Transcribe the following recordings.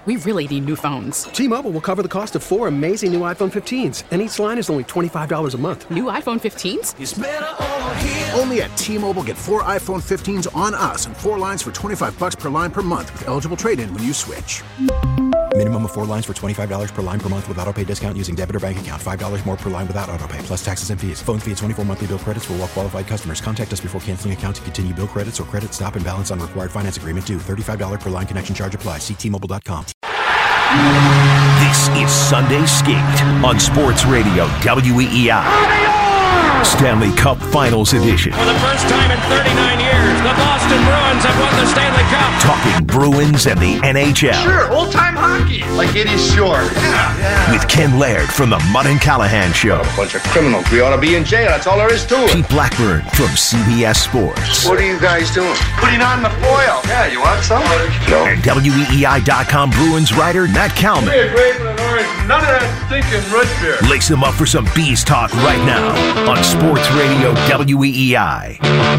We really need new phones. T-Mobile will cover the cost of 4 amazing new iPhone 15s, and each line is only $25 a month. New iPhone 15s? It's better over here. Only at T-Mobile, get 4 iPhone 15s on us and 4 lines for $25 per line per month with eligible trade-in when you switch. Minimum of 4 lines for $25 per line per month with autopay discount using debit or bank account. $5 more per line without autopay, plus taxes and fees. Phone fee at 24 monthly bill credits for well-qualified customers. Contact us before canceling account to continue bill credits or credit stop and balance on required finance agreement due. $35 per line connection charge applies. See T-Mobile.com. This is Sunday Skate on Sports Radio WEEI. Stanley Cup Finals Edition. For the first time in 39 years, the Boston Bruins have won the Stanley Cup. Talking Bruins and the NHL. Sure, old-time hockey. Like it is sure. Yeah. With Ken Laird from the Mudd and Callahan Show. A bunch of criminals. We ought to be in jail. That's all there is to it. Pete Blackburn from CBS Sports. What are you guys doing? Putting on the foil. Yeah, you want some? No. And WEEI.com Bruins writer Matt Kalman. Give me a grape and an orange. None of that stinking root beer. Lace him up for some Bees talk right now on Sports Radio WEEI.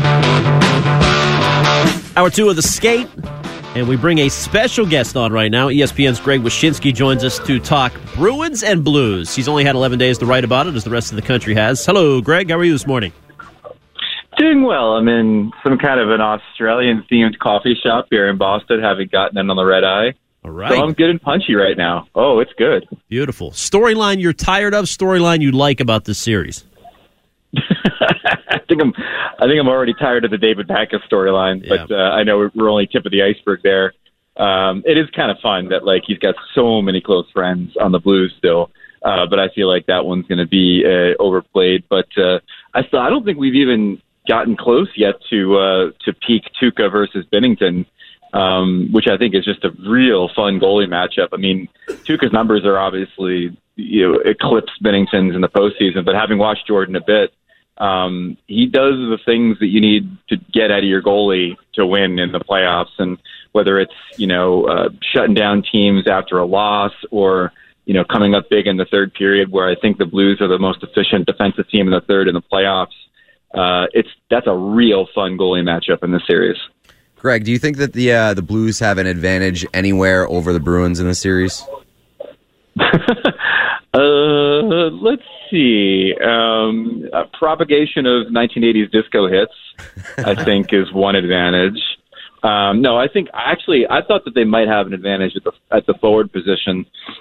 Hour 2 of the Skate, and we bring a special guest on right now. ESPN's Greg Wyshynski joins us to talk Bruins and Blues. He's only had 11 days to write about it, as the rest of the country has. Hello, Greg. How are you this morning? Doing well. I'm in some kind of an Australian-themed coffee shop here in Boston, having gotten in on the red eye. All right. So I'm good and punchy right now. Oh, it's good. Beautiful. Storyline you're tired of, storyline you like about this series? I think I'm already tired of the David Backes storyline, but I know we're only tip of the iceberg there. It is kind of fun that he's got so many close friends on the Blues still, but I feel like that one's going to be overplayed. But I don't think we've even gotten close yet to peak Tuukka versus Binnington, which I think is just a real fun goalie matchup. I mean, Tuukka's numbers are obviously eclipse Binnington's in the postseason, but having watched Jordan a bit, he does the things that you need to get out of your goalie to win in the playoffs, and whether it's shutting down teams after a loss or coming up big in the third period, where I think the Blues are the most efficient defensive team in the third in the playoffs. That's a real fun goalie matchup in this series. Greg, do you think that the Blues have an advantage anywhere over the Bruins in this series? Let's see. Propagation of 1980s disco hits, I think, is one advantage. No, I thought that they might have an advantage at the forward position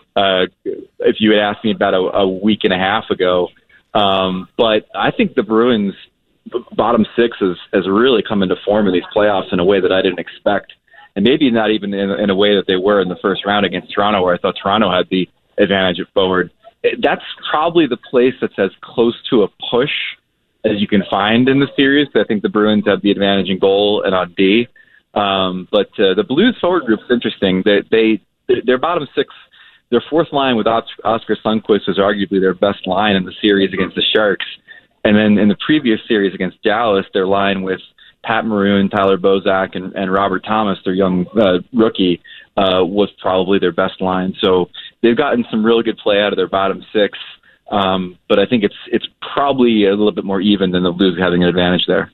if you had asked me about a week and a half ago. But I think the Bruins' bottom six has really come into form in these playoffs in a way that I didn't expect, and maybe not even in a way that they were in the first round against Toronto, where I thought Toronto had the advantage at forward. That's probably the place that's as close to a push as you can find in the series. I think the Bruins have the advantage in goal and on D. But the Blues forward group's interesting. Their bottom six, their fourth line with Oscar Sundqvist is arguably their best line in the series against the Sharks. And then in the previous series against Dallas, their line with Pat Maroon, Tyler Bozak, and Robert Thomas, their young rookie, was probably their best line. So they've gotten some really good play out of their bottom six, but I think it's probably a little bit more even than the Blues having an advantage there.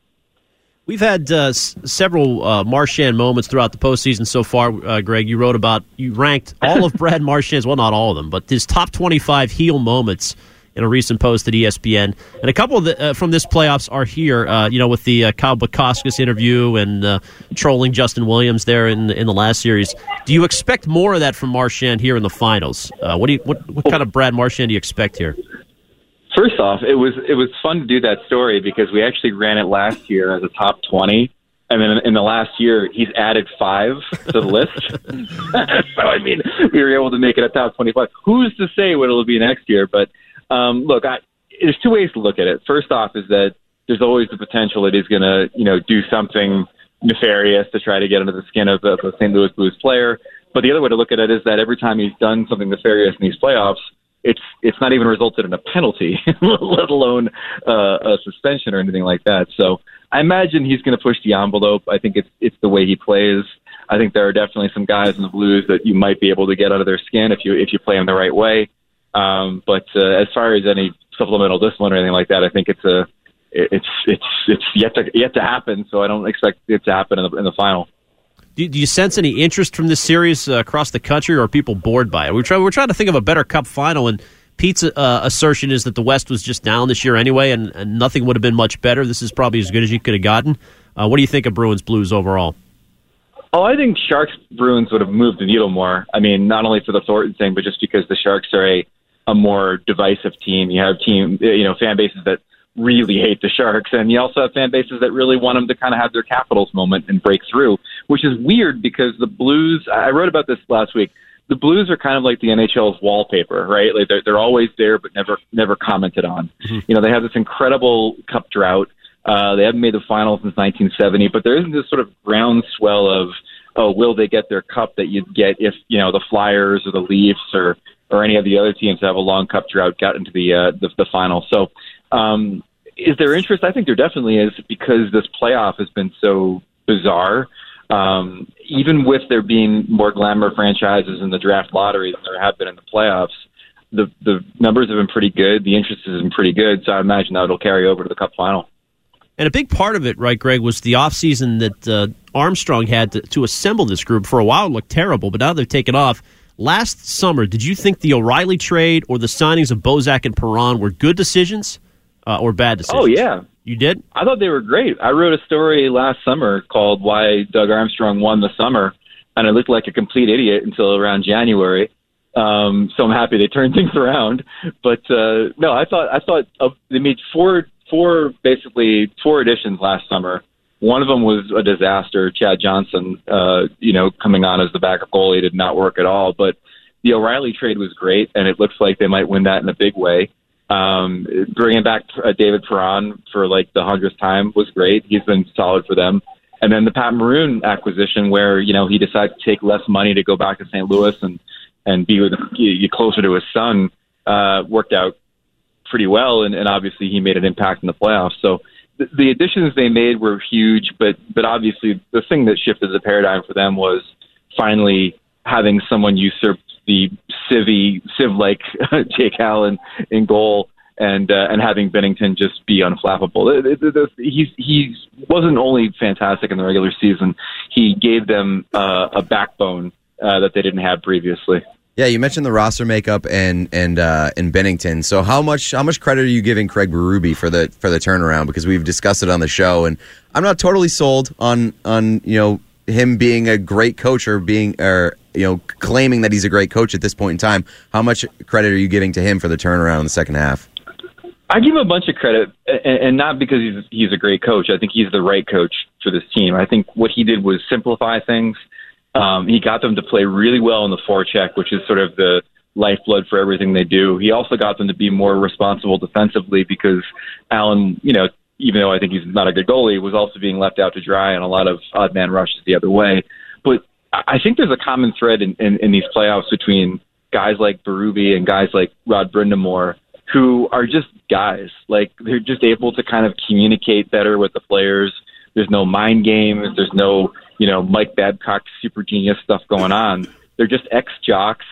We've had several Marchand moments throughout the postseason so far, Greg. You ranked all of Brad Marchand's, well, not all of them, but his top 25 heel moments in a recent post at ESPN. And a couple of from this playoffs are here, with the Kyle Bukauskas interview and trolling Justin Williams there in the last series. Do you expect more of that from Marchand here in the finals? What kind of Brad Marchand do you expect here? First off, it was fun to do that story because we actually ran it last year as a top 20. And then in the last year, he's added 5 to the list. So, I mean, we were able to make it a top 25. Who's to say what it'll be next year? But look, there's two ways to look at it. First off is that there's always the potential that he's going to, do something nefarious to try to get under the skin of a St. Louis Blues player. But the other way to look at it is that every time he's done something nefarious in these playoffs, it's not even resulted in a penalty, let alone a suspension or anything like that. So I imagine he's going to push the envelope. I think it's the way he plays. I think there are definitely some guys in the Blues that you might be able to get under their skin if you play them the right way. But as far as any supplemental discipline or anything like that, I think it's yet to happen. So I don't expect it to happen in the final. Do you sense any interest from this series across the country, or are people bored by it? We're trying to think of a better Cup final, and Pete's assertion is that the West was just down this year anyway, and nothing would have been much better. This is probably as good as you could have gotten. What do you think of Bruins Blues overall? Oh, I think Sharks Bruins would have moved the needle more. I mean, not only for the Thornton thing, but just because the Sharks are a more divisive team. You have fan bases that really hate the Sharks, and you also have fan bases that really want them to kind of have their Capitals moment and break through, which is weird because the Blues, I wrote about this last week, the Blues are kind of like the NHL's wallpaper, right? Like they're always there but never commented on. Mm-hmm. They have this incredible cup drought. They haven't made the finals since 1970, but there isn't this sort of groundswell of, will they get their cup that you'd get if, the Flyers or the Leafs or any of the other teams that have a long cup drought got into the final. So is there interest? I think there definitely is, because this playoff has been so bizarre. Even with there being more glamour franchises in the draft lottery than there have been in the playoffs, the numbers have been pretty good. The interest has been pretty good. So I imagine that it'll carry over to the Cup final. And a big part of it, right, Greg, was the offseason that Armstrong had to assemble this group. For a while, it looked terrible, but now they've taken off. Last summer, did you think the O'Reilly trade or the signings of Bozak and Perron were good decisions or bad decisions? Oh, yeah. You did? I thought they were great. I wrote a story last summer called Why Doug Armstrong Won the Summer, and I looked like a complete idiot until around January. So I'm happy they turned things around. But, no, I thought they made four additions last summer. One of them was a disaster. Chad Johnson, coming on as the backup goalie did not work at all. But the O'Reilly trade was great, and it looks like they might win that in a big way. Bringing back David Perron for the 100th time was great. He's been solid for them. And then the Pat Maroon acquisition, where he decided to take less money to go back to St. Louis and be closer to his son, worked out pretty well, and obviously he made an impact in the playoffs. So the additions they made were huge, but obviously the thing that shifted the paradigm for them was finally having someone usurp the Civ-like Jake Allen in goal, and having Binnington just be unflappable. He wasn't only fantastic in the regular season; he gave them a backbone that they didn't have previously. Yeah, you mentioned the roster makeup and Binnington. So how much credit are you giving Craig Berube for the turnaround? Because we've discussed it on the show, and I'm not totally sold on him being a great coach or claiming that he's a great coach at this point in time. How much credit are you giving to him for the turnaround in the second half? I give him a bunch of credit, and not because he's a great coach. I think he's the right coach for this team. I think what he did was simplify things. He got them to play really well in the forecheck, which is sort of the lifeblood for everything they do. He also got them to be more responsible defensively because Allen, even though I think he's not a good goalie, was also being left out to dry on a lot of odd man rushes the other way. But I think there's a common thread in these playoffs between guys like Berube and guys like Rod Brind'Amour, who are just guys. They're just able to kind of communicate better with the players. There's no mind games. There's no Mike Babcock super genius stuff going on. They're just ex-jocks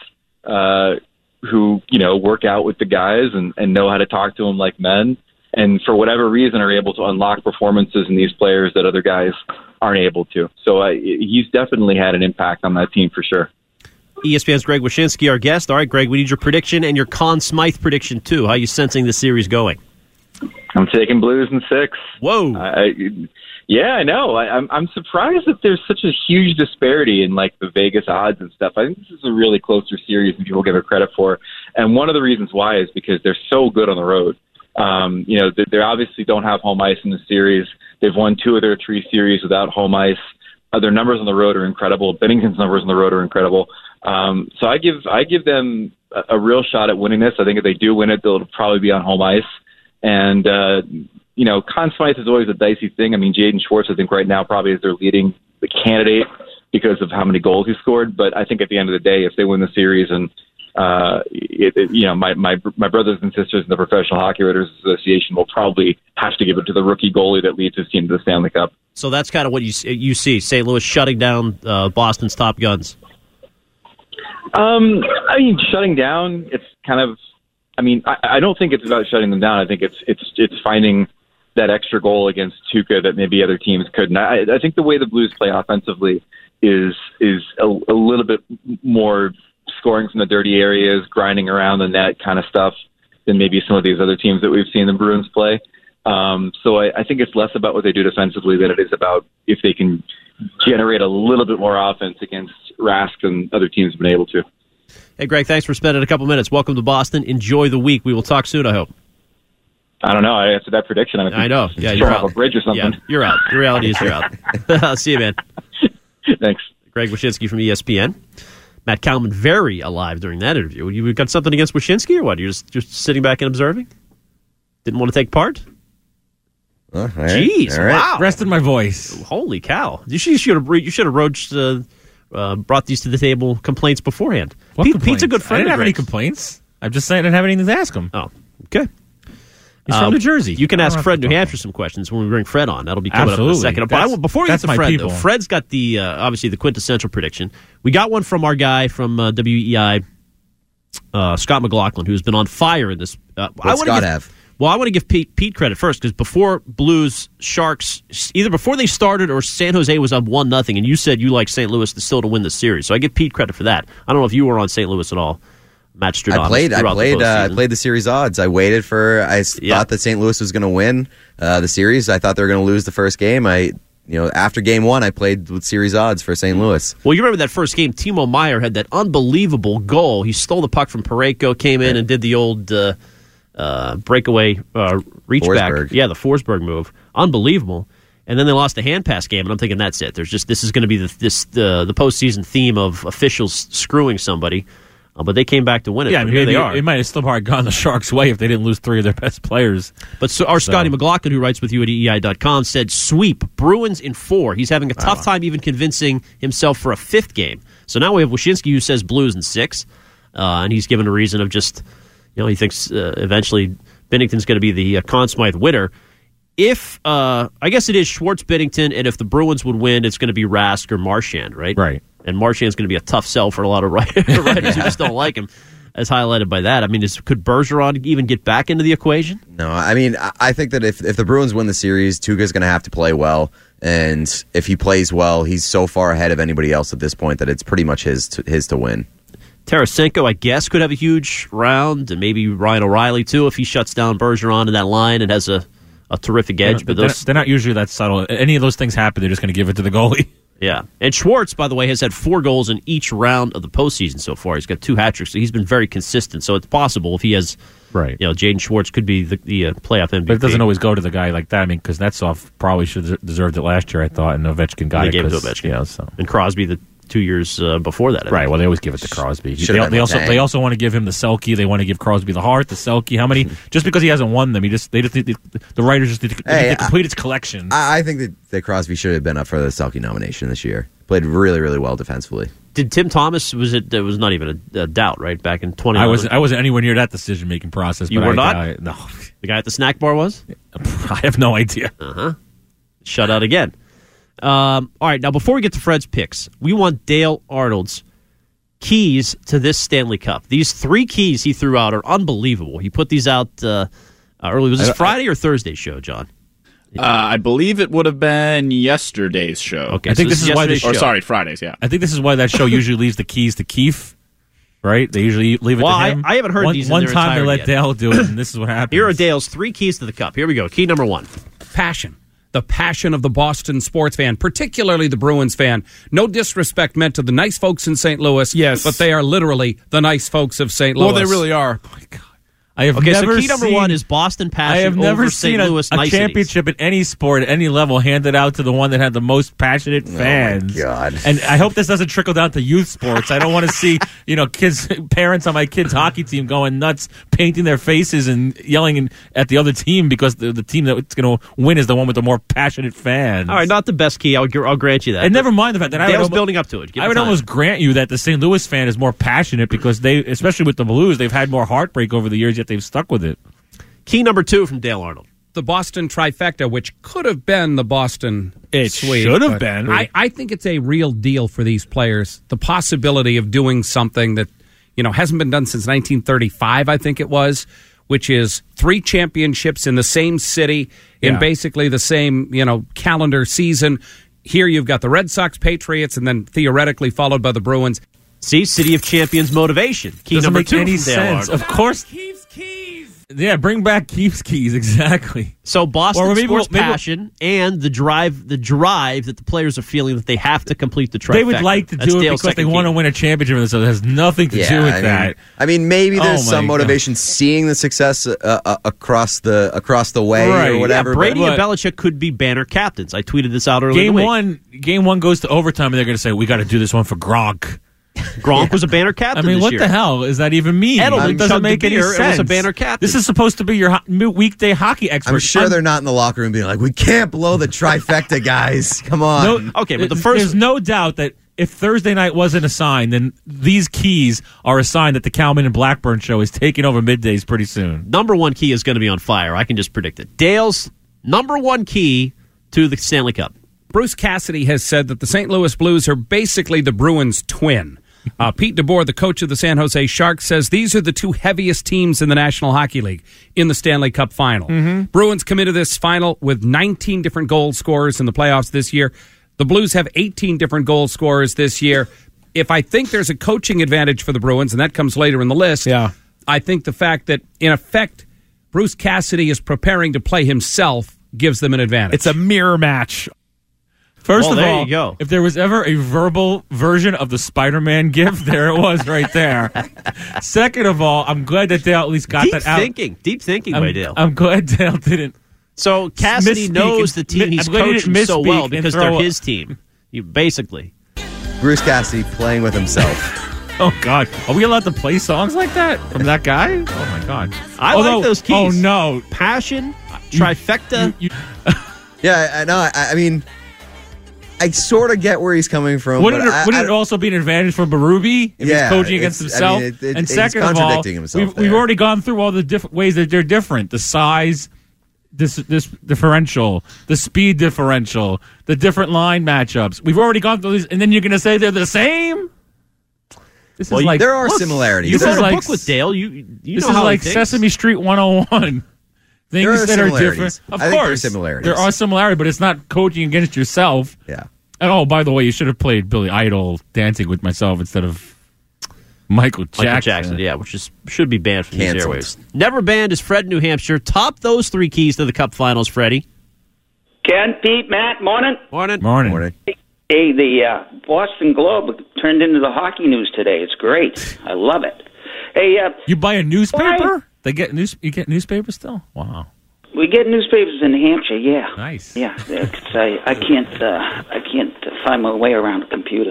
who, work out with the guys and know how to talk to them like men. And for whatever reason are able to unlock performances in these players that other guys aren't able to. So he's definitely had an impact on that team for sure. ESPN's Greg Wyshynski, our guest. All right, Greg, we need your prediction and your Conn Smythe prediction, too. How are you sensing the series going? I'm taking Blues in 6. Whoa. Yeah, I know. I'm surprised that there's such a huge disparity in the Vegas odds and stuff. I think this is a really closer series than people give it credit for. And one of the reasons why is because they're so good on the road. They obviously don't have home ice in the series. They've won 2 of their 3 series without home ice. Their numbers on the road are incredible. Binnington's numbers on the road are incredible. So I give them a real shot at winning this. I think if they do win it, they'll probably be on home ice. And, Conn Smythe is always a dicey thing. I mean, Jaden Schwartz, I think right now probably is their leading candidate because of how many goals he scored. But I think at the end of the day, if they win the series and, my brothers and sisters in the Professional Hockey Writers Association will probably have to give it to the rookie goalie that leads his team to the Stanley Cup. So that's kind of what you see, St. Louis shutting down Boston's top guns. Shutting down, it's kind of, I don't think it's about shutting them down. I think it's finding that extra goal against Tuukka that maybe other teams couldn't. I think the way the Blues play offensively is a little bit more scoring from the dirty areas, grinding around the net kind of stuff than maybe some of these other teams that we've seen the Bruins play. So I think it's less about what they do defensively than it is about if they can generate a little bit more offense against Rask than other teams have been able to. Hey, Greg, thanks for spending a couple minutes. Welcome to Boston. Enjoy the week. We will talk soon, I hope. I don't know. I answered that prediction. I know. Yeah, you're out. A bridge or something. Yeah, you're out. The reality is you're out. See you, man. Thanks. Greg Wyshynski from ESPN. Matt Kalman very alive during that interview. You got something against Wyshynski or what? You're just sitting back and observing? Didn't want to take part? All right. Jeez, all right. Wow. Rested my voice. Holy cow. You should have brought these to the table complaints beforehand. Pete's a good friend. I didn't have any complaints. I'm just saying I didn't have anything to ask him. Oh, okay. He's from New Jersey. You can ask Fred New Hampshire some questions when we bring Fred on. That'll be coming up in a second. But before we get to Fred, though, Fred's got the obviously the quintessential prediction. We got one from our guy from WEI, Scott McLaughlin, who's been on fire in this. What's Scott have? Well, I want to give Pete credit first because before Blues, Sharks, either before they started or San Jose was up 1-0, and you said you like St. Louis still to win the series. So I give Pete credit for that. I don't know if you were on St. Louis at all. Matt Stradamus. I played the series odds. I waited thought that St. Louis was going to win the series. I thought they were going to lose the first game. After game one, I played with series odds for St. Louis. Well, you remember that first game, Timo Meier had that unbelievable goal. He stole the puck from Parayko, came in and did the old breakaway reach Forsberg. back. Yeah, the Forsberg move. Unbelievable. And then they lost the hand pass game, and I'm thinking that's it. This is going to be the postseason theme of officials screwing somebody. But they came back to win it. Yeah, here they are. It might have still probably gone the Sharks' way if they didn't lose three of their best players. But Scotty McLaughlin, who writes with you at EEI.com, said sweep, Bruins in 4. He's having a tough time even convincing himself for a 5th game. So now we have Wyshynski, who says Blues in 6. And he's given a reason of just, he thinks eventually Binnington's going to be the Conn Smythe winner. If, I guess it is Schwartz Binnington, and if the Bruins would win, it's going to be Rask or Marchand, right? Right. And Marchand's going to be a tough sell for a lot of writers who just don't like him, as highlighted by that. I mean, could Bergeron even get back into the equation? No, I mean, I think that if the Bruins win the series, Tuukka's going to have to play well. And if he plays well, he's so far ahead of anybody else at this point that it's pretty much his to win. Tarasenko, I guess, could have a huge round, and maybe Ryan O'Reilly, too, if he shuts down Bergeron in that line and has a terrific edge. But they're not usually that subtle. Any of those things happen, they're just going to give it to the goalie. Yeah. And Schwartz, by the way, has had 4 goals in each round of the postseason so far. He's got 2 hat-tricks, so he's been very consistent. So it's possible if he has, Jaden Schwartz could be the playoff MVP. But it doesn't always go to the guy like that. I mean, Kuznetsov probably should have deserved it last year, I thought, and Ovechkin got it. They gave it to Ovechkin. Yeah, so. And Crosby the 2 years before that. Right, well, they always give it to Crosby. They also want to give him the Selke. They want to give Crosby the Hart, the Selke. How many? Just because he hasn't won them, the writers just need to complete his collection. I think that Crosby should have been up for the Selke nomination this year. Played really, really well defensively. Did Tim Thomas, there was not even a doubt, right, back in 2011? I wasn't anywhere near that decision-making process. You were not? No. The guy at the snack bar was? I have no idea. Shut out again. All right, now before we get to Fred's picks, we want Dale Arnold's keys to this Stanley Cup. These 3 keys he threw out are unbelievable. He put these out early. Was this Friday or Thursday show, John? I believe it would have been yesterday's show. Okay, I think this is why Fridays. Yeah, I think this is why that show usually leaves the keys to Keefe. Right? They usually leave it to him. I haven't heard these. One time they let Dale do it, and this is what happens. Here are Dale's 3 keys to the Cup. Here we go. Key number 1: passion. The passion of the Boston sports fan, particularly the Bruins fan. No disrespect meant to the nice folks in St. Louis, but they are literally the nice folks of St. Louis. Well, they really are. Oh my God. So key number 1 is Boston passion. I have never over seen St. Louis a championship at any sport at any level handed out to the one that had the most passionate fans. Oh my God! And I hope this doesn't trickle down to youth sports. I don't want to see parents on my kids' hockey team going nuts, painting their faces and yelling at the other team because the team that's going to win is the one with the more passionate fans. All right, not the best key. I'll grant you that. And never mind the fact that Dale's building up to it. I would almost grant you that the St. Louis fan is more passionate because they, especially with the Blues, they've had more heartbreak over the years, yet they've stuck with it. Key number 2 from Dale Arnold. The Boston trifecta, which could have been the Boston sweep. Should have been. I think it's a real deal for these players. The possibility of doing something that hasn't been done since 1935, I think it was, which is 3 championships in the same city in basically the same calendar season. Here you've got the Red Sox, Patriots, and then theoretically followed by the Bruins. See, City of Champions motivation. Key Doesn't number make 2 any from Dale sense. Arnold. Of course. Yeah, bring back Keith's keys, exactly. So Boston Or maybe sports we'll- passion and the drive that the players are feeling that they have to complete the trifecta. They would like to That's do it Dale's because they second want to key. win a championship, so it has nothing to do with that. I mean, maybe there's Oh, some my motivation seeing the success across the way Right. or whatever. Yeah, Brady but and Belichick could be banner captains. I tweeted this out earlier in the week. Game one goes to overtime, and they're going to say, we got to do this one for Gronk. Gronk was a banner captain I mean, this what year. the hell does that even mean? Edelman It doesn't chugged make a any beer sense. and was a banner captain. This is supposed to be your weekday hockey expert. I'm sure they're not in the locker room being like, we can't blow the trifecta, guys. Come on. No, there's no doubt that if Thursday night wasn't a sign, then these keys are a sign that the Cowman and Blackburn show is taking over middays pretty soon. Number 1 key is going to be on fire. I can just predict it. Dale's number 1 key to the Stanley Cup. Bruce Cassidy has said that the St. Louis Blues are basically the Bruins' twin. Pete DeBoer, the coach of the San Jose Sharks, says these are the 2 heaviest teams in the National Hockey League in the Stanley Cup final. Bruins come into this final with 19 different goal scorers in the playoffs this year. The Blues have 18 different goal scorers this year. If I think there's a coaching advantage for the Bruins, and that comes later in the list, I think the fact that, in effect, Bruce Cassidy is preparing to play himself gives them an advantage. It's a mirror match. First Well, of there all, you go. if there was ever a verbal version of the Spider-Man gift, there it was right there. Second of all, I'm glad that Dale at least got that out. Deep thinking by Dale. I'm glad Dale didn't. So Cassidy misspeak knows and- the team he's I'm glad he didn't coaching so misspeak well and because throw they're a- his team. Basically. Bruce Cassidy playing with himself. Oh, God. Are we allowed to play songs like that from that guy? Oh, my God. I like those keys. Oh, no. Passion, trifecta. Yeah, I know. I mean, I sort of get where he's coming from. Wouldn't but it also be an advantage for Berube if Yeah, he's coaching against it's- himself? I mean, and he's second of all, contradicting himself we've there. already gone through all the different ways that they're different. The size, this differential, the speed differential, the different line matchups. We've already gone through these, and then you're going to say they're the same? This Well, is like there are similarities. You This wrote is a like book with Dale. You this know is how like he thinks. Sesame Street 101. There are Things that are similarities. different. Of I think there are course, similarities. there are similarities, but it's not coaching against yourself. Yeah. And oh, by the way, you should have played Billy Idol Dancing with Myself instead of Michael Jackson. Yeah, which should be banned from these Canceled. airwaves. Never banned is Fred, New Hampshire. Top those 3 keys to the Cup Finals, Freddie. Ken, Pete, Matt, morning. Morning. Hey, the Boston Globe turned into the hockey news today. It's great. I love it. Hey, You buy a newspaper? They get you get newspapers still? Wow. we get newspapers in New Hampshire. Yeah. Nice. Yeah. 'Cause I can't find my way around a computer.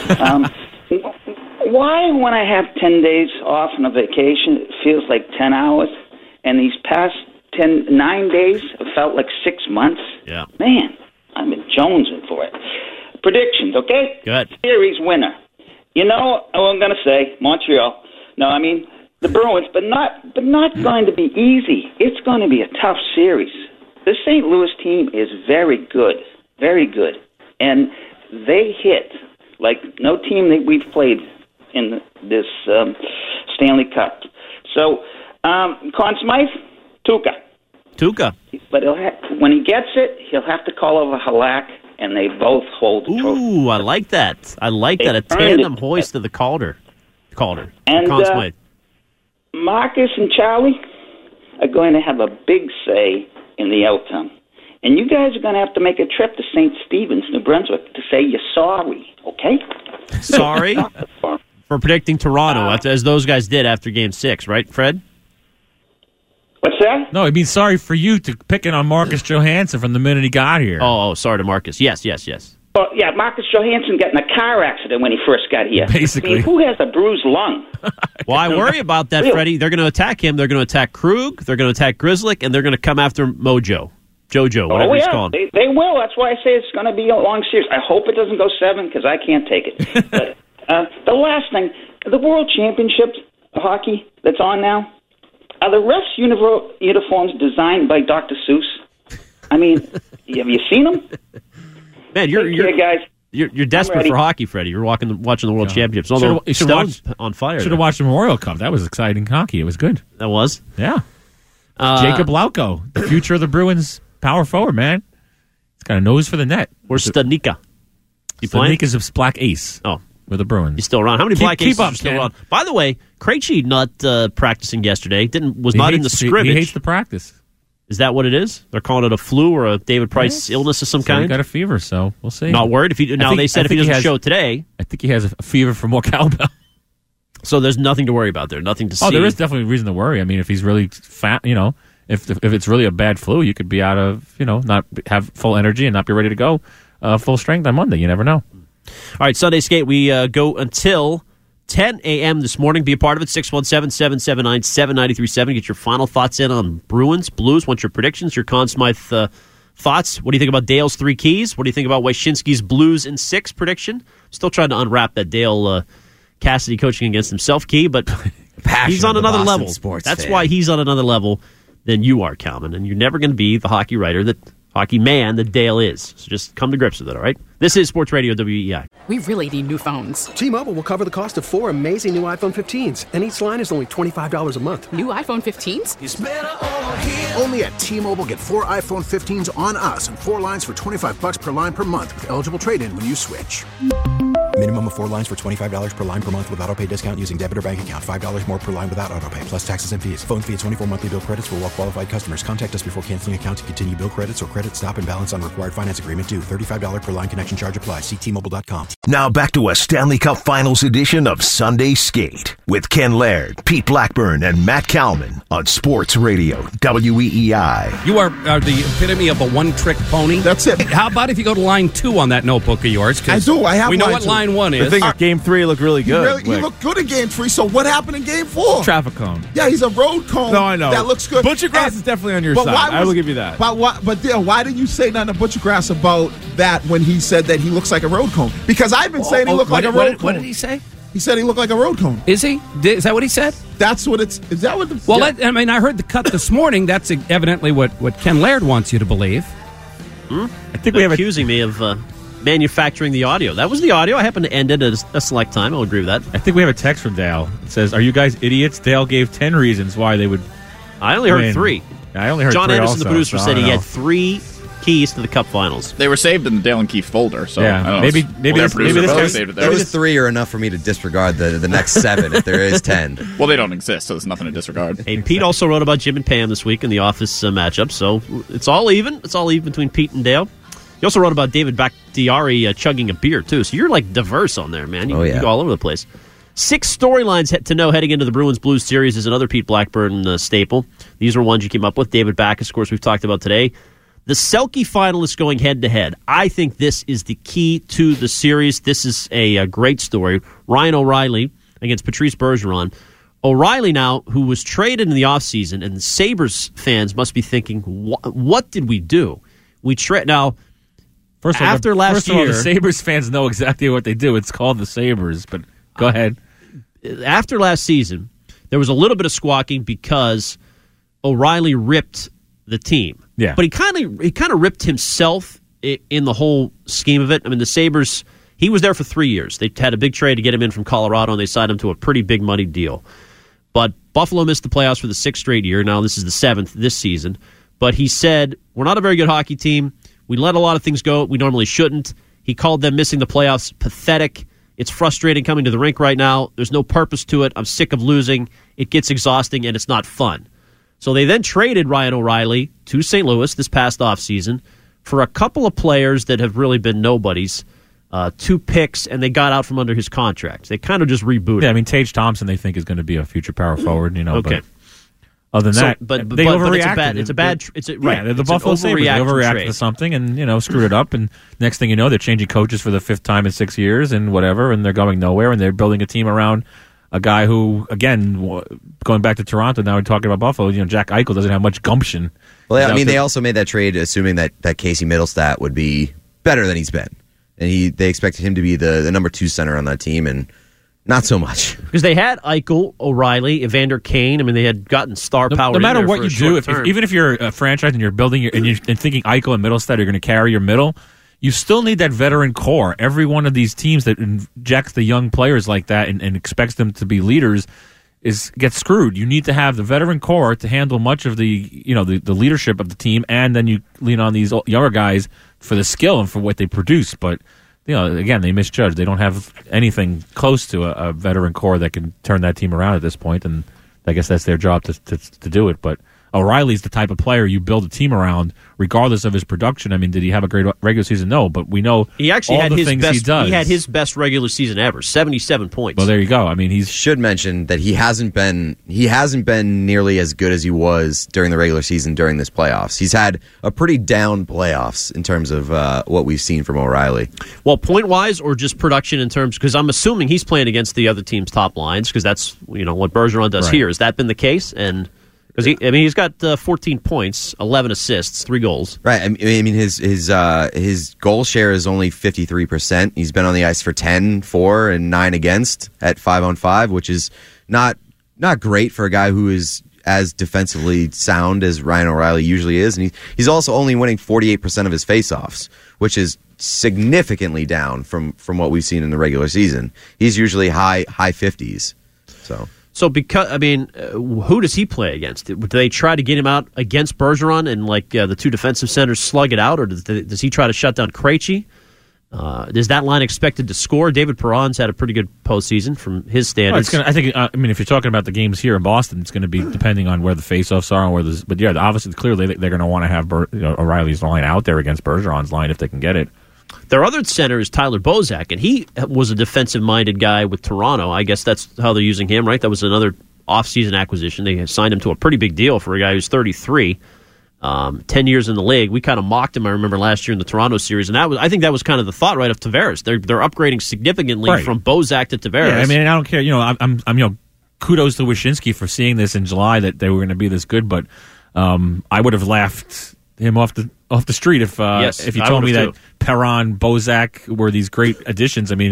Why, when I have 10 days off on a vacation, it feels like 10 hours, and these past 9 days have felt like 6 months? Yeah. Man, I've been jonesing for it. Predictions, okay? Good. Series winner. You know what I'm going to say? Montreal. No, I mean the Bruins, but not going to be easy. It's going to be a tough series. The St. Louis team is very good, and they hit like no team that we've played in this Stanley Cup. So, Conn Smythe, Tuukka. but when he gets it, he'll have to call over Halak, and they both hold the trophy. Ooh, I like that. I like that. A They earned tandem it. hoist to the Calder. And Conn Smythe. Marcus and Charlie are going to have a big say in the outcome. And you guys are going to have to make a trip to St. Stephen's, New Brunswick, to say you're sorry, okay? Sorry for predicting Toronto, as those guys did after Game 6, right, Fred? What's that? No, I mean, sorry for you to picking on Marcus Johansson from the minute he got here. Oh, sorry to Marcus. Yes. Well, yeah, Marcus Johansson got in a car accident when he first got here. Basically. I mean, who has a bruised lung? Well, I worry about that, Really? Freddie. They're going to attack him. They're going to attack Krug. They're going to attack Grzelcyk, and they're going to come after Jojo, whatever he's called. They will. That's why I say it's going to be a long series. I hope it doesn't go 7 because I can't take it. But the last thing, the World Championships hockey that's on now, are the refs' uniforms designed by Dr. Seuss? I mean, have you seen them? Man, guys. You're desperate ready. for hockey, Freddie. You're watching the World Championships. Should've- Although you should Stone's on fire. Should have watched the Memorial Cup. That was exciting hockey. It was good. That was? Yeah. Jacob Lauko, the future of the Bruins power forward, man. He's got a nose for the net. Where's Stanika? You playing? Stanika's a black ace. Oh. With the Bruins. He's still around. How many black aces up, are still around? By the way, Krejci not practicing yesterday. Was not in the scrimmage. He hates the practice. Is that what it is? They're calling it a flu or a David Price illness of some kind? He got a fever, so we'll see. Not worried? They said if he doesn't show today. I think he has a fever for more cowbell. So there's nothing to worry about there. Nothing to see. Oh, there is definitely reason to worry. I mean, if he's really fat, if it's really a bad flu, you could be out of, not have full energy and not be ready to go full strength on Monday. You never know. All right, Sunday Skate, we go until 10 a.m. this morning. Be a part of it, 617-779-7937. Get your final thoughts in on Bruins, Blues. Want your predictions, your Conn Smythe thoughts. What do you think about Dale's 3 keys? What do you think about Wyshynski's Blues in 6 prediction? Still trying to unwrap that Dale Cassidy coaching against himself key, but he's on another level. That's why he's on another level than you are, Calvin, and you're never going to be the hockey writer hockey man that Dale is. So just come to grips with it, all right? This is Sports Radio WEI. We really need new phones. T-Mobile will cover the cost of 4 amazing new iPhone 15s, and each line is only $25 a month. New iPhone 15s? It's better over here. Only at T-Mobile, get 4 iPhone 15s on us and 4 lines for $25 per line per month with eligible trade-in when you switch. Minimum of 4 lines for $25 per line per month with autopay discount using debit or bank account. $5 more per line without autopay, plus taxes and fees. Phone fee at 24 monthly bill credits for well-qualified customers. Contact us before canceling account to continue bill credits or credit stop and balance on required finance agreement due. $35 per line connection charge applies. See T-Mobile.com. Now back to a Stanley Cup Finals edition of Sunday Skate with Ken Laird, Pete Blackburn, and Matt Kalman on Sports Radio WEEI. You are the epitome of a one-trick pony. That's it. How about if you go to line 2 on that notebook of yours? I do. I have. We know line what 2. line 1 is. The thing is, Game 3 looked really good. He looked good in Game 3. So what happened in Game 4? Traffic cone. Yeah, he's a road cone. No, I know. That looks good. Butcher Grass is definitely on your side. I will give you that. But Dale, why didn't you say nothing to Butcher Grass about that when he said that he looks like a road cone? Because I've been saying he looked like a road cone. What did he say? He said he looked like a road cone. Is he? Is that what he said? That's what it's. Is that what the? Well, I heard the cut this morning. That's evidently what Ken Laird wants you to believe. I think we have accusing me of manufacturing the audio. That was the audio. I happened to end it at a select time. I'll agree with that. I think we have a text from Dale. It says, "Are you guys idiots?" Dale gave 10 reasons why they would. I only heard 3. I only heard John 3 Anderson, also, the producer, so said he had 3 keys to the Cup Finals. They were saved in the Dale and Keefe folder. So yeah, I don't know. maybe this guy saved it there. Those 3 are enough for me to disregard the next 7 if there is 10. Well, they don't exist, so there's nothing to disregard. Hey, Pete also wrote about Jim and Pam this week in the Office matchup, so it's all even. It's all even between Pete and Dale. He also wrote about David Bakhtiari chugging a beer, too. So you're, diverse on there, man. You go all over the place. 6 storylines to know heading into the Bruins-Blues series is another Pete Blackburn staple. These are ones you came up with. David Backes, of course, we've talked about today. The Selke finalists going head-to-head. I think this is the key to the series. This is a great story. Ryan O'Reilly against Patrice Bergeron. O'Reilly now, who was traded in the offseason, and the Sabres fans must be thinking, what did we do? Now... First of all, the Sabres fans know exactly what they do. It's called the Sabres, but go ahead. After last season, there was a little bit of squawking because O'Reilly ripped the team. Yeah. But he kind of ripped himself in the whole scheme of it. I mean, the Sabres, he was there for 3 years. They had a big trade to get him in from Colorado, and they signed him to a pretty big money deal. But Buffalo missed the playoffs for the 6th straight year. Now this is the 7th this season. But he said, we're not a very good hockey team. We let a lot of things go we normally shouldn't. He called them missing the playoffs pathetic. It's frustrating coming to the rink right now. There's no purpose to it. I'm sick of losing. It gets exhausting, and it's not fun. So they then traded Ryan O'Reilly to St. Louis this past offseason for a couple of players that have really been nobodies, 2 picks, and they got out from under his contract. They kind of just rebooted. Yeah, I mean, Tage Thompson they think is going to be a future power forward. Okay. But other than that, but they overreacted. Right. The Buffalo Sabres overreacted to something and screwed it up. And next thing you know, they're changing coaches for the 5th time in 6 years and whatever, and they're going nowhere. And they're building a team around a guy who, again, going back to Toronto now, we're talking about Buffalo. Jack Eichel doesn't have much gumption. Well, I mean, they also made that trade assuming that Casey Middlestat would be better than he's been, and they expected him to be the number 2 center on that team, and not so much. Because they had Eichel, O'Reilly, Evander Kane. I mean, they had gotten star power. No matter in there what for you do, even if you're a franchise and you're building and you're thinking Eichel and Middlestat are going to carry your middle, you still need that veteran core. Every one of these teams that injects the young players like that and expects them to be leaders gets screwed. You need to have the veteran core to handle much of the the leadership of the team, and then you lean on these younger guys for the skill and for what they produce. But again, they misjudged. They don't have anything close to a veteran core that can turn that team around at this point, and I guess that's their job to do it. But O'Reilly's the type of player you build a team around, regardless of his production. I mean, did he have a great regular season? No, but we know he actually all had the his things best. he does. He had his best regular season ever, 77 points. Well, there you go. I mean, he should mention that he hasn't been nearly as good as he was during the regular season during this playoffs. He's had a pretty down playoffs in terms of what we've seen from O'Reilly. Well, point wise or just production in terms, because I'm assuming he's playing against the other team's top lines, because that's what Bergeron does here. Has that been the case? And because he's got 14 points, 11 assists, 3 goals. Right. I mean, his goal share is only 53%. He's been on the ice for 10, 4, and 9 against at 5-on-5, which is not great for a guy who is as defensively sound as Ryan O'Reilly usually is. And he's also only winning 48% of his faceoffs, which is significantly down from what we've seen in the regular season. He's usually high 50s. So, who does he play against? Do they try to get him out against Bergeron and the two defensive centers slug it out, or does he try to shut down Krejci? Is that line expected to score? David Perron's had a pretty good postseason from his standards. Well, if you're talking about the games here in Boston, it's going to be depending on where the faceoffs are and where there's. But yeah, obviously, clearly they're going to want to have O'Reilly's line out there against Bergeron's line if they can get it. Their other center is Tyler Bozak, and he was a defensive-minded guy with Toronto. I guess that's how they're using him, right? That was another off-season acquisition. They signed him to a pretty big deal for a guy who's 33, 10 years in the league. We kind of mocked him, I remember, last year in the Toronto series, and I think that was kind of the thought, right, of Tavares. They're upgrading significantly from Bozak to Tavares. Yeah, I mean, I don't care. I'm kudos to Wyshynski for seeing this in July that they were going to be this good, but I would have laughed him off the street if you told me that Perron, Bozak were these great additions. I mean,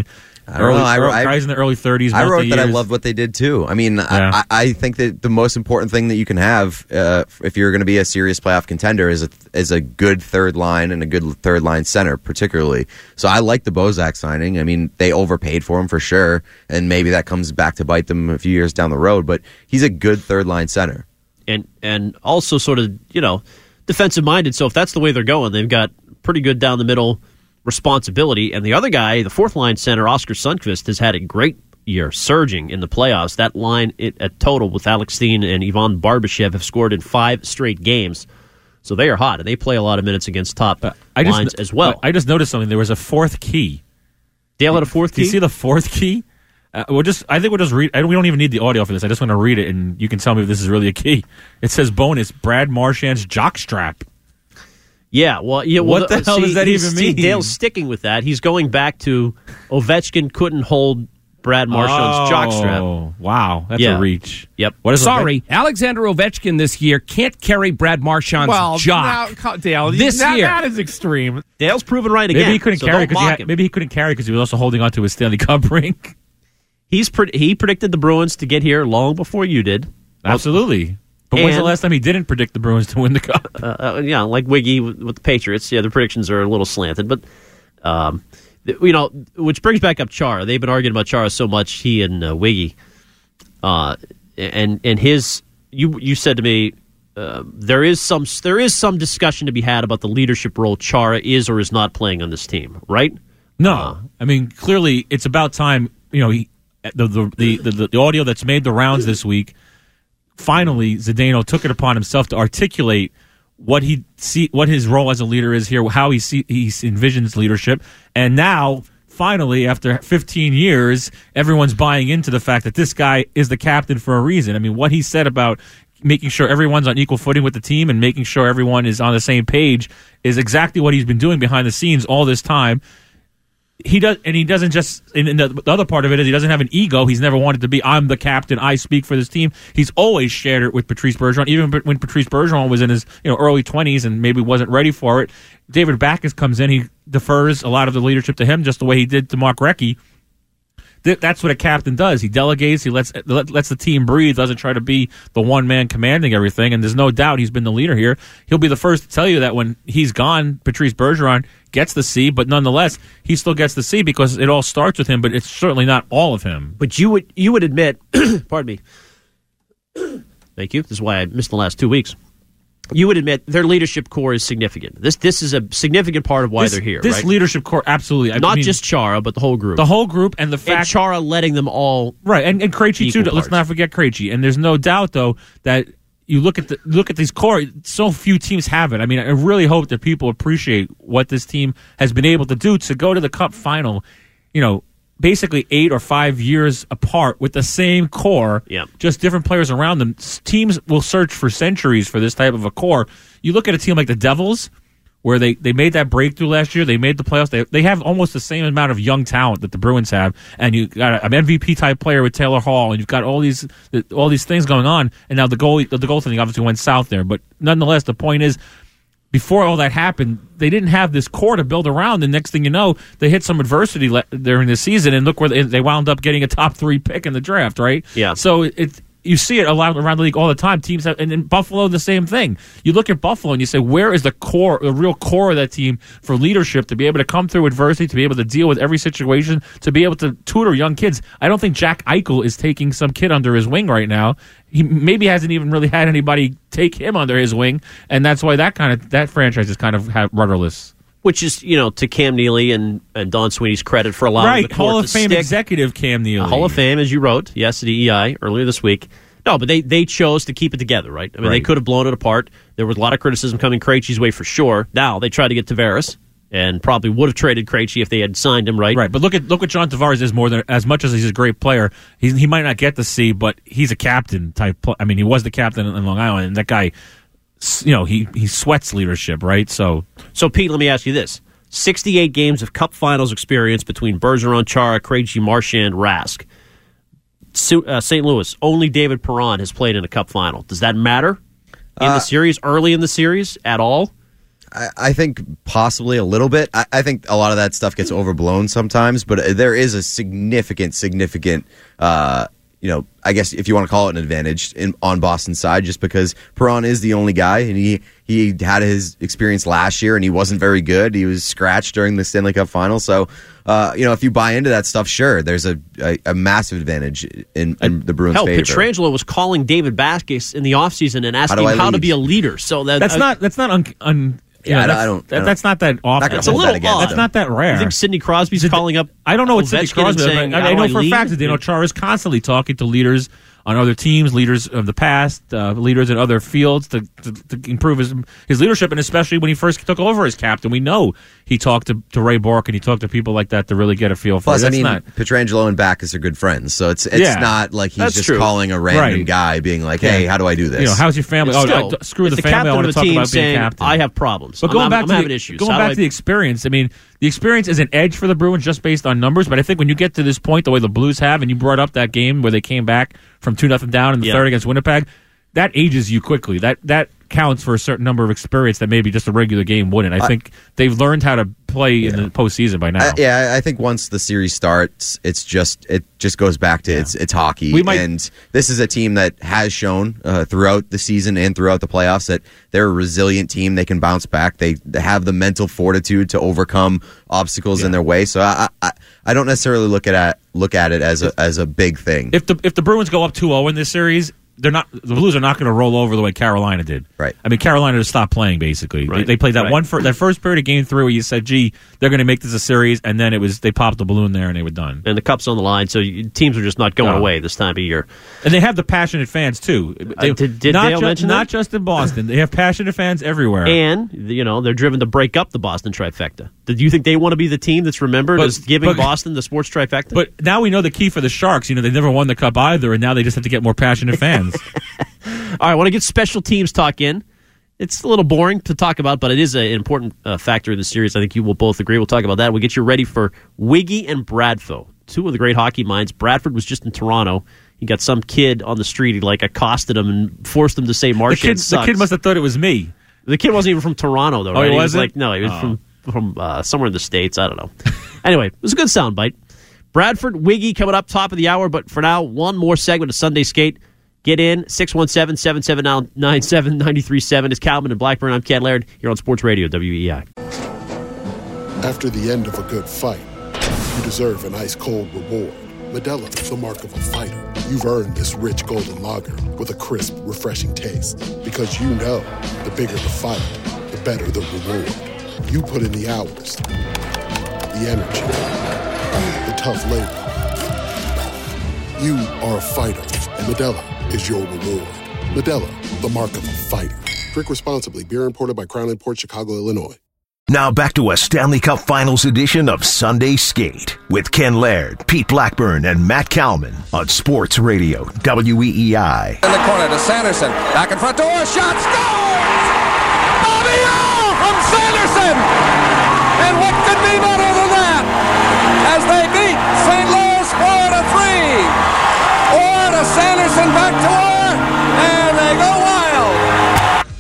guys in the early 30s. I wrote that I loved what they did too. I mean, yeah. I think that the most important thing that you can have if you're going to be a serious playoff contender is a good third line and a good third line center, particularly. So I like the Bozak signing. I mean, they overpaid for him for sure, and maybe that comes back to bite them a few years down the road. But he's a good third line center, and also sort of defensive-minded, so if that's the way they're going, they've got pretty good down-the-middle responsibility. And the other guy, the fourth-line center, Oscar Sundqvist, has had a great year, surging in the playoffs. That line at total with Alex Steen and Ivan Barbashev have scored in 5 straight games. So they are hot, and they play a lot of minutes against top lines as well. I just noticed something. There was a fourth key. Dale had a fourth key? Do you see the fourth key? I think we'll just read. We don't even need the audio for this. I just want to read it, and you can tell me if this is really a key. It says bonus: Brad Marchand's jockstrap. Yeah, well, what the hell does that even mean? Dale's sticking with that. He's going back to Ovechkin couldn't hold Brad Marchand's jockstrap. Oh, wow, that's a reach. Yep. Alexander Ovechkin this year can't carry Brad Marchand's jock. Dale, this year that is extreme. Dale's proven right again. Maybe he couldn't carry because he was also holding on to his Stanley Cup ring. He predicted the Bruins to get here long before you did. Absolutely. But when's the last time he didn't predict the Bruins to win the Cup? Like Wiggy with the Patriots. Yeah, their predictions are a little slanted. But, which brings back up Chara. They've been arguing about Chara so much, he and Wiggy. And his, you said to me, there is some discussion to be had about the leadership role Chara is or is not playing on this team, right? No. I mean, clearly it's about time, the audio that's made the rounds this week, finally Zdeno took it upon himself to articulate what his role as a leader is here, how he envisions leadership, and now finally after 15 years everyone's buying into the fact that this guy is the captain for a reason. I mean, what he said about making sure everyone's on equal footing with the team and making sure everyone is on the same page is exactly what he's been doing behind the scenes all this time. He doesn't just. And the other part of it is he doesn't have an ego. He's never wanted to be. I'm the captain. I speak for this team. He's always shared it with Patrice Bergeron, even when Patrice Bergeron was in his early 20s and maybe wasn't ready for it. David Backes comes in. He defers a lot of the leadership to him, just the way he did to Mark Recchi. That's what a captain does. He delegates. He lets the team breathe. Doesn't try to be the one man commanding everything. And there's no doubt he's been the leader here. He'll be the first to tell you that when he's gone, Patrice Bergeron gets the C. But nonetheless, he still gets the C because it all starts with him. But it's certainly not all of him. But you would admit, pardon me. Thank you. This is why I missed the last 2 weeks. You would admit their leadership core is significant. This is a significant part of why they're here. This right? leadership core, absolutely. Not just Chara, but the whole group. The whole group, and the fact and Chara letting them all right, and Krejci too. parts. Let's not forget Krejci. And there's no doubt though that you look at these core. So few teams have it. I mean, I really hope that people appreciate what this team has been able to do to go to the Cup final. Basically 8 or 5 years apart with the same core, just different players around them. Teams will search for centuries for this type of a core. You look at a team like the Devils, where they made that breakthrough last year. They made the playoffs. They have almost the same amount of young talent that the Bruins have, and you got an MVP-type player with Taylor Hall, and you've got all these things going on, and now the goaltending obviously went south there. But nonetheless, the point is, before all that happened, they didn't have this core to build around. The next thing you know, they hit some adversity during the season, and look where they wound up getting a top 3 pick in the draft, right? Yeah. So you see it around the league all the time. Teams have, and in Buffalo, the same thing. You look at Buffalo and you say, where is the real core of that team for leadership to be able to come through adversity, to be able to deal with every situation, to be able to tutor young kids? I don't think Jack Eichel is taking some kid under his wing right now. He maybe hasn't even really had anybody take him under his wing, and that's why that franchise is kind of rudderless. Which is, to Cam Neely and Don Sweeney's credit for allowing the court Hall of to Fame stick. executive Cam Neely. Hall of Fame, as you wrote, yes, at EEI earlier this week. No, but they chose to keep it together, right? I mean, They could have blown it apart. There was a lot of criticism coming Krejci's way for sure. Now, they tried to get Tavares, and probably would have traded Krejci if they had signed him, right? Right, but look what John Tavares is more than, as much as he's a great player, he might not get the C, but he's a captain type. I mean, he was the captain in Long Island, and that guy, he sweats leadership, right? So Pete, let me ask you this. 68 games of Cup Finals experience between Bergeron, Chara, Krejci, Marchand, Rask. St. Louis, only David Perron has played in a Cup Final. Does that matter in the series, early in the series, at all? I think possibly a little bit. I think a lot of that stuff gets overblown sometimes, but there is a significant, I guess if you want to call it an advantage on Boston's side, just because Perron is the only guy, and he had his experience last year, and he wasn't very good. He was scratched during the Stanley Cup Final. So, if you buy into that stuff, sure, there's a massive advantage in the Bruins' favor. Pietrangelo was calling David Backes in the offseason and asking him how to be a leader. So that's not that's not that often. That's a little odd. That's not that rare. You think Sidney Crosby's calling up? I don't know what Sidney Crosby. Saying, I know for a fact that Chara is constantly talking to leaders on other teams, leaders of the past, leaders in other fields to improve his leadership, and especially when he first took over as captain, we know he talked to Ray Bourque and he talked to people like that to really get a feel for it. Plus, Pietrangelo and Backes are good friends, so it's not like he's just calling a random guy, being like, "Hey, how do I do this?" How's your family? Screw the family. I want to talk about being captain. I have problems. But I'm having issues. Going back to the experience, I mean, the experience is an edge for the Bruins just based on numbers, but I think when you get to this point, the way the Blues have, and you brought up that game where they came back from 2-0 down in the third against Winnipeg, that ages you quickly. That counts for a certain number of experience that maybe just a regular game wouldn't. I think they've learned how to play in the postseason by now. I think once the series starts, it just goes back to it's hockey. And this is a team that has shown throughout the season and throughout the playoffs that they're a resilient team. They can bounce back. They have the mental fortitude to overcome obstacles in their way. So I don't necessarily look at it as a big thing. If the Bruins go up 2-0 in this series, the Blues are not going to roll over the way Carolina did. Right. I mean, Carolina just stopped playing, basically. Right. They played that first period of game 3 where you said, gee, they're going to make this a series, and then they popped the balloon there and they were done. And the Cup's on the line, so teams are just not going away this time of year. And they have the passionate fans, too. Did Dale mention that? Not just in Boston. They have passionate fans everywhere. And, they're driven to break up the Boston trifecta. Do you think they want to be the team that's remembered as giving Boston the sports trifecta? But now we know the key for the Sharks. They never won the Cup either, and now they just have to get more passionate fans. All right, I want to get special teams talk in. It's a little boring to talk about, but it is an important factor in the series. I think you will both agree. We'll talk about that. We'll get you ready for Wiggy and Bradfo, two of the great hockey minds. Bradford was just in Toronto. He got some kid on the street. He accosted him and forced him to say Marchand sucks. The kid must have thought it was me. The kid wasn't even from Toronto, though. Right? He wasn't? He was from somewhere in the States. I don't know. Anyway, it was a good soundbite. Bradford, Wiggy coming up top of the hour, but for now, one more segment of Sunday Skate. Get in, 617-779-9793.7 is Calvin and Blackburn. I'm Ken Laird here on Sports Radio, WEI. After the end of a good fight, you deserve an ice-cold reward. Modelo is the mark of a fighter. you've earned this rich golden lager with a crisp, refreshing taste. Because you know, the bigger the fight, the better the reward. You put in the hours, the energy, the tough labor. You are a fighter, and Modelo is your reward. Modelo, the mark of a fighter. Drink responsibly. Beer imported by Crown Imports, Chicago, Illinois. Now back to a Stanley Cup Finals edition of Sunday Skate with Ken Laird, Pete Blackburn, and Matt Kalman on Sports Radio, WEEI. In the corner to Sanderson. Back in front door. Shot. Scores! Bobby O from Sanderson! And what could be better than that? As they beat St. Louis 4-3. Orr to Sanderson, back to Orr, and they go wild.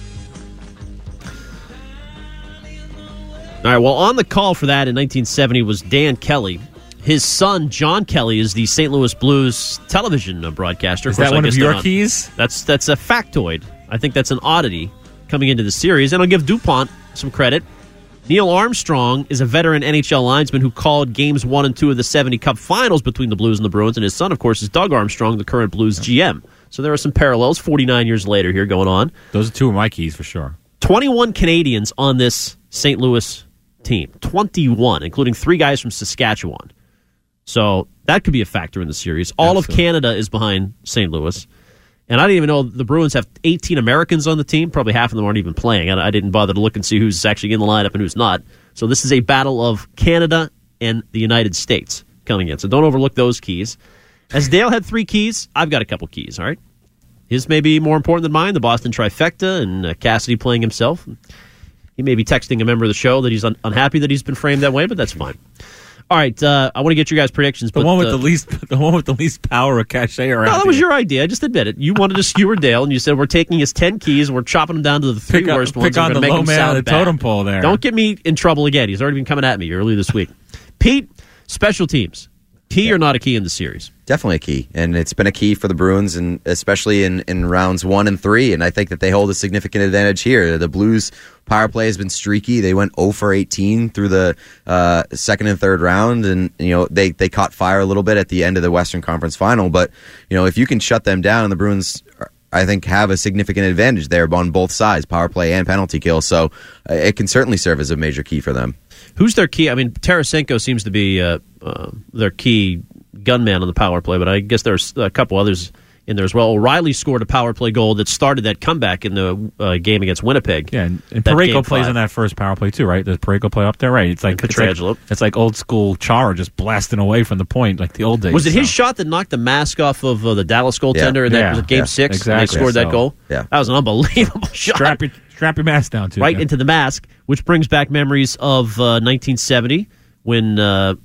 All right, well, on the call for that in 1970 was Dan Kelly. His son, John Kelly, is the St. Louis Blues television broadcaster. Is that one of your keys? That's a factoid. I think that's an oddity coming into the series. And I'll give DuPont some credit. Neil Armstrong is a veteran NHL linesman who called games 1 and 2 of the 70 Cup Finals between the Blues and the Bruins. And his son, of course, is Doug Armstrong, the current Blues GM. So there are some parallels 49 years later here going on. Those are two of my keys for sure. 21 Canadians on this St. Louis team. 21, including 3 guys from Saskatchewan. So that could be a factor in the series. All of Canada is behind St. Louis. And I didn't even know the Bruins have 18 Americans on the team. Probably half of them aren't even playing. I didn't bother to look and see who's actually in the lineup and who's not. So this is a battle of Canada and the United States coming in. So don't overlook those keys. As Dale had 3 keys, I've got a couple keys, all right? His may be more important than mine, the Boston trifecta and Cassidy playing himself. He may be texting a member of the show that he's unhappy that he's been framed that way, but that's fine. All right, I want to get your guys' predictions. The one with the least power or cachet around. No, that was your idea. I just admit it. You wanted to skewer Dale, and you said we're taking his 10 keys and we're chopping them down to the 3 worst ones. Pick on the low man of the totem pole there. Don't get me in trouble again. He's already been coming at me earlier this week. Pete, special teams. Key or not a key in the series? Definitely a key, and it's been a key for the Bruins, and especially in rounds 1 and 3. And I think that they hold a significant advantage here. The Blues power play has been streaky. They went 0 for 18 through the second and third round, and they caught fire a little bit at the end of the Western Conference Final. But if you can shut them down, and the Bruins, I think, have a significant advantage there on both sides, power play and penalty kill. So it can certainly serve as a major key for them. Who's their key? I mean, Tarasenko seems to be their key gunman on the power play, but I guess there's a couple others in there as well. O'Reilly scored a power play goal that started that comeback in the game against Winnipeg. Yeah, and Parayko plays on that first power play too, right? Does Parayko play up there? Right. It's like Pietrangelo. It's like old school Chara just blasting away from the point like the old days. Was it his shot that knocked the mask off of the Dallas goaltender in that Game 6? Exactly. And they scored that goal? Yeah. That was an unbelievable shot. Strap your mask down, too. Right into the mask, which brings back memories of 1970 when,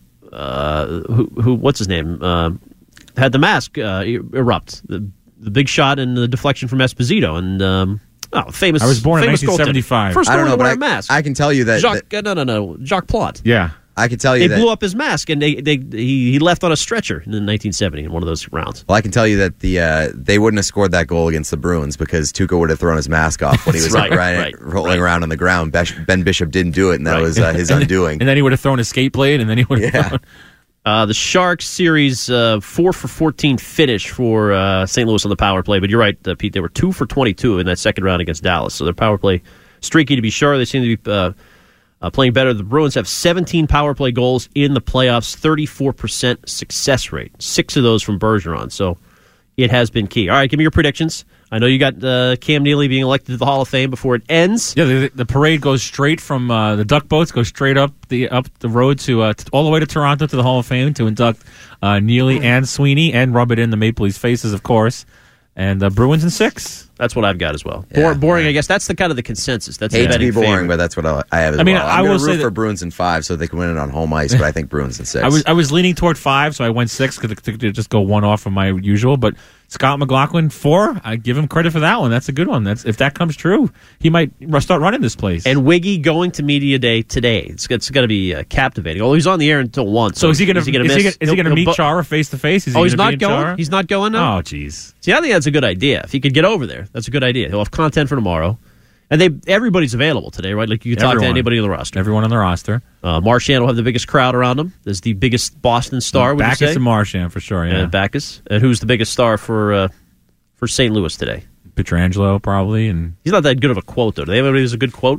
what's his name, had the mask erupt. The big shot and the deflection from Esposito. And, famous. I was born in 1975. First I don't know, but wear a mask. I can tell you that. Jacques Plante. Yeah. I can tell you they blew up his mask, and he left on a stretcher in 1970 in one of those rounds. Well, I can tell you that they wouldn't have scored that goal against the Bruins because Tuukka would have thrown his mask off when he was rolling around on the ground. Ben Bishop didn't do it, and that was his undoing. And then he would have thrown his skate blade, and then he would have thrown... The Sharks series 4 for 14 finish for St. Louis on the power play, but you're right, Pete. They were 2 for 22 in that second round against Dallas, so their power play streaky to be sure. They seem to be playing better. The Bruins have 17 power play goals in the playoffs, 34% success rate. 6 of those from Bergeron, so it has been key. All right, give me your predictions. I know you got Cam Neely being elected to the Hall of Fame before it ends. Yeah, the parade goes straight from the duck boats, goes straight up the road to all the way to Toronto to the Hall of Fame to induct Neely and Sweeney and rub it in the Maple Leafs' faces, of course. And Bruins in 6. That's what I've got as well. Yeah, boring, I guess. That's the kind of the consensus. That's hate to be boring, favorite. but that's what I have as well. I'm going to root for Bruins in 5 so they can win it on home ice, but I think Bruins in 6. I was leaning toward 5, so I went 6 because to just go one off of my usual. But Scott McLaughlin 4, I give him credit for that one. That's a good one. If that comes true, he might start running this place. And Wiggy going to media day today. It's going to be captivating. Although he's on the air until 1. So is he going to meet Chara face to face? He's not going. He's not going now. Oh, jeez. See, I think that's a good idea. If he could get over there, that's a good idea. He'll have content for tomorrow. And everybody's available today, right? Like you can talk to anybody on the roster. Everyone on the roster. Marchand will have the biggest crowd around him. There's the biggest Boston star, would you say? Backus and Marchand, for sure, yeah. And Backus. And who's the biggest star for St. Louis today? Pietrangelo, probably. And he's not that good of a quote, though. Do they have anybody who's a good quote?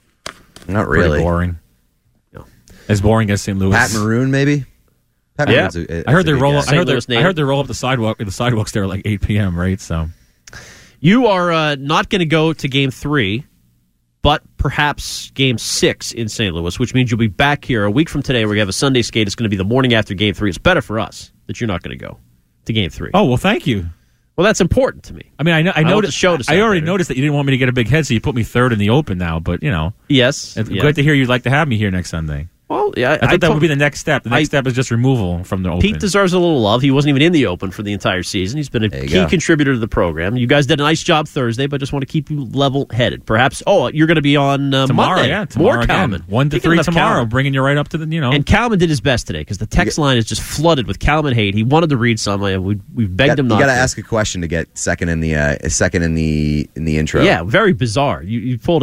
Not really. Pretty boring. No. As boring as St. Louis. Pat Maroon, maybe? Pat Maroon's I heard they roll up. I heard they roll up the sidewalk. The sidewalks there at like 8 p.m. Right? So you are not going to go to Game 3, but perhaps Game 6 in St. Louis, which means you'll be back here a week from today. Where we have a Sunday skate. It's going to be the morning after Game 3. It's better for us that you're not going to go to Game 3. Oh well, thank you. Well, that's important to me. I mean, I noticed. I already noticed that you didn't want me to get a big head, so you put me third in the Open now. But yes, it's good to hear you'd like to have me here next Sunday. Well, yeah, I thought that would be the next step. The next step is just removal from the Open. Pete deserves a little love. He wasn't even in the Open for the entire season. He's been a key contributor to the program. You guys did a nice job Thursday, but just want to keep you level-headed. Perhaps, you're going to be on tomorrow, Monday. Yeah, tomorrow more Kalman. 1 to 3 tomorrow, bringing you right up to the, And Kalman did his best today because the text line is just flooded with Kalman hate. He wanted to read some. We've begged him not to. You got to ask a question to get second in the intro. Yeah, very bizarre. You pulled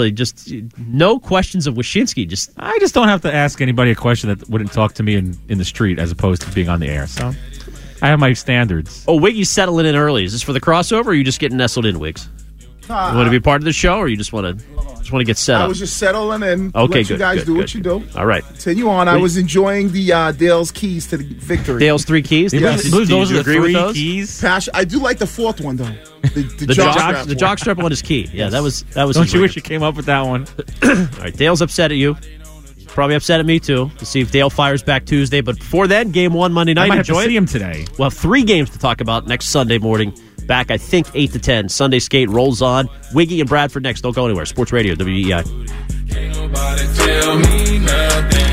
no questions of Wyshynski. I just don't have to ask anybody a question that wouldn't talk to me in the street as opposed to being on the air. So I have my standards. Oh, Wiggy's settling in early. Is this for the crossover, or are you just getting nestled in, Wiggs? You want to be part of the show, or you just want to get set up? I was just settling in. Okay, let you guys do what you do. All right. Continue on. I was enjoying the Dale's keys to the victory. Dale's 3 keys? Yes. Those are the 3 keys? I do like the 4th one, though. The jockstrap one is key. Yeah, that was. Don't you wish you came up with that one? All right, Dale's upset at you. Probably upset at me, too, to see if Dale fires back Tuesday. But before then, Game 1 Monday night. I might have to see him today. We'll have 3 games to talk about next Sunday morning. Back, I think, 8 to 10. Sunday skate rolls on. Wiggy and Bradford next. Don't go anywhere. Sports Radio, WEI. Can't nobody tell me nothing.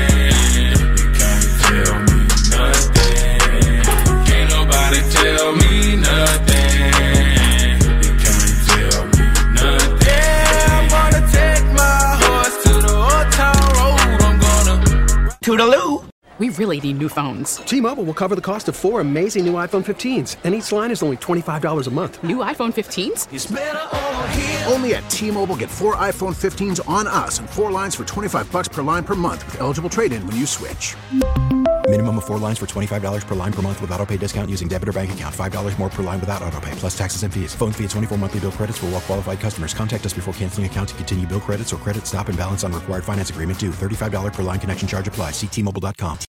You can't tell me nothing. Can't nobody tell me nothing. You can't tell me nothing. Yeah, I'm gonna take my horse to the old town road. I'm gonna Toodaloo. We really need new phones. T-Mobile will cover the cost of 4 amazing new iPhone 15s, and each line is only $25 a month. New iPhone 15s? It's better over here. Only at T-Mobile, get 4 iPhone 15s on us and 4 lines for $25 per line per month with eligible trade-in when you switch. Minimum of 4 lines for $25 per line per month with autopay discount using debit or bank account. $5 more per line without autopay, plus taxes and fees. Phone fee at 24 monthly bill credits for well-qualified customers. Contact us before canceling account to continue bill credits or credit stop and balance on required finance agreement due. $35 per line connection charge applies. See T-Mobile.com.